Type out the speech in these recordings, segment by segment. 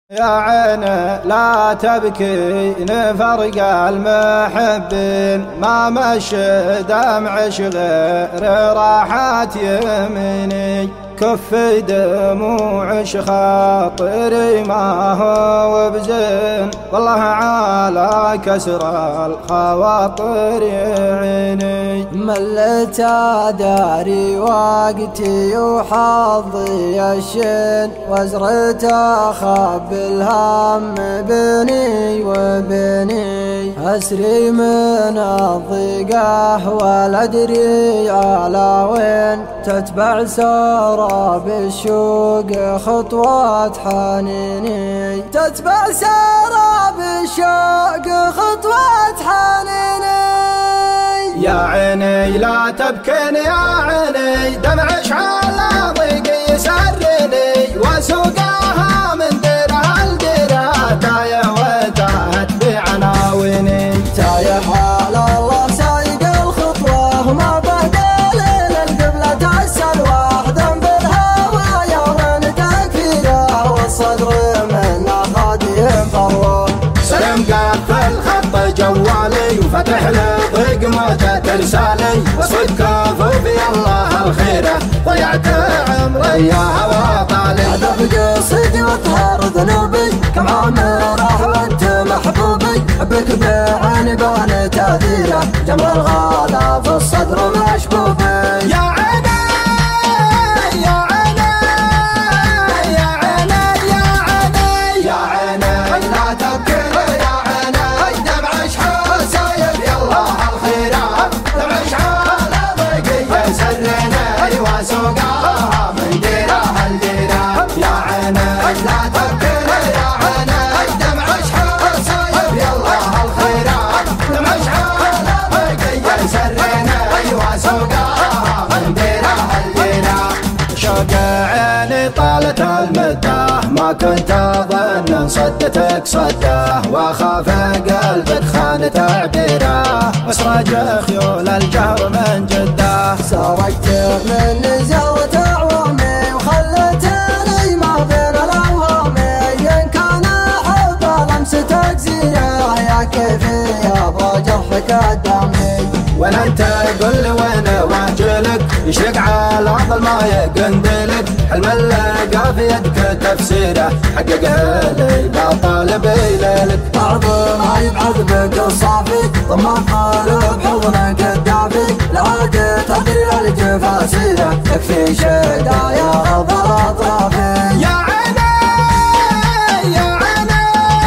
يا عين لا تبكين فرق المحبين، ما مشى دمعش غير راحات يميني، كف دموعش خاطري ما هو بزين، والله على كسر الخواطر يعيني. ملت داري وقتي وحظي الشين، وزرت اخاب الهم بيني وبيني، اسري من الضيقه ولا ادري على وين، تتبع سراب الشوق خطوات حنيني، تتبع سراب الشوق خطوات حنيني. يا عيني لا تبكين يا عيني، دمعش على ضيق يسرني، وسوقها من درها لدرها، تايه وتاهت بعناويني، تايه على الله سايق الخطوه، وما بدل القبله تسال واحدا بالهوى، يوم تكفيره والصدر منه خادي فروه. سلم قافل خط جوالي، وفتح لي ضيق موجة رسالي، وصدق كفوفي الله الخيره، ضيعت عمري يا هوا طالي. هدف قصدي وطهر ذنوبي، كم عام راح وانت محبوبي، حبك بعيني بان تاثيره، جمر الغلا في الصدر مشبوبي. يا عيني يا عيني يا عيني يا عيني يا عيني لا تبكين يا عيني، دمعش حسايب يالله الخيره، دمعش على ضيقي يسرني، وسوقها من ديره لديره. يا عيني لا تبكين يا عيني، دمعش حسايب يالله الخيره، دمعش على ضيقي يسرني، وسوقها من ديره لديره. شوق عيني طالت المده، ما كنت اظن صدتك صده، واخاف قلبك خان تعبيره، واسرج خيول الجهر من جده. سرقت من زاوية عوامي، وخلتني ما بين الاوهام، ان كان احب لمستك زينه، يا كيفي ابغى جرحك قدامي. ولا انت قل لي وين واجلك، يشرق على ظلمه يقندلك، حلم اللقى في يدك تفسيره، حققها لي لا طالب ليلك. بعض ما يبعث بك الصافي، ضم القلوب حضنك الدافي، لا عاد تدري الجفاسيره، يكفي شدايا غضر اطرافي. يا عيني يا عيني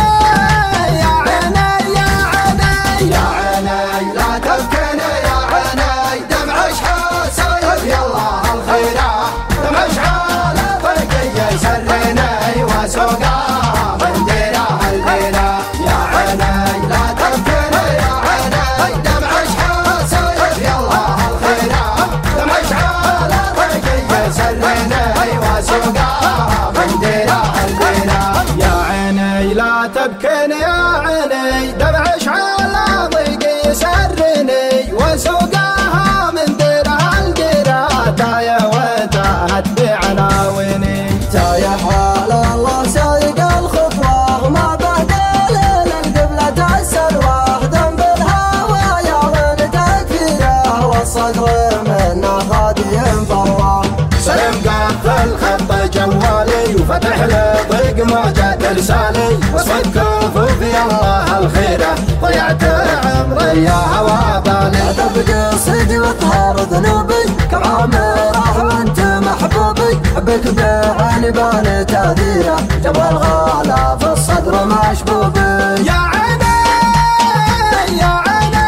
يا عيني يا عيني يا عيني لا تبكين يا عيني، دمعش حسايب يالله الخيره، دمعش على ضيقي يسرني، وسوقها من ديره لديره. يا عيني لا تبكين يا عيني، دمعش حسايب يالله الخيره، دمعش على ضيقي يسرني، وسوقها من ديره لديره. يا عيني لا تبكين يا عيني، دمعش على ضيقي يسرني، وسوقها من ديره لديره، تايه وتاهت بعناويني، تايه على الله سايق الخطوه، وما بدل القبله تسال واحدا بالهوى، يوم تكفيره والصدر منه خادي فروه. سلم قافل خط جوالي، وفتح لي ضيق موجة رسالي، وصدق كفوفي الله الخيره، ضيعت عمري يا هوا طالي. هدف قصدي وطهر ذنوبي، كم عام راح وانت محبوبي، حبك بعيني بان تاثيره، جمر الغلا في الصدر مشبوبي. يا عيني يا عيني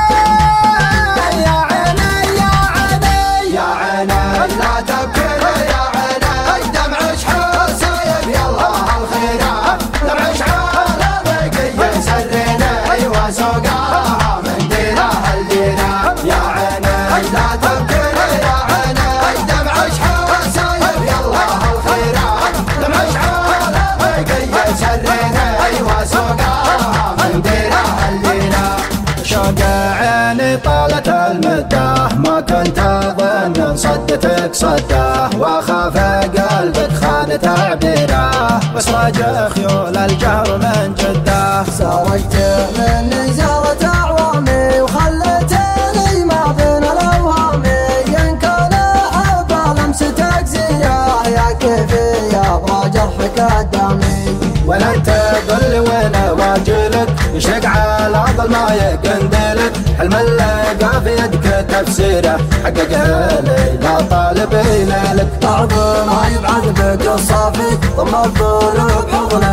يا عيني يا عيني يا عيني لا تبكين يا عيني، دمعش حسايب يالله الخيره، دمعش على ضيقي يسرني، وسوقها من ديره لديره. يا عيني لا تبكين يا عيني، دمعش حسايب يالله الخيره، دمعش على ضيقي يسرني، وسوقها من ديره لديره. شوق عيني طالت المده، ما كنت اظن صدتك صده، واخاف قلبك خان تعبيره، واسراج خيول الجهر من جده. سرقت مني زارة أعوامي وخليتني ما بين الأوهامي، إن كان أحب لمستك زياه يا كيفي أبغى جرحك قدامي. ولا تقول لي وين واجلك يشق على ظلمة يقندلك، حلم اللقى في يدك تفسيره حققها لي لا طالب ينالك. بعض ما يبعد بك الصافي ضم الظلوب حضن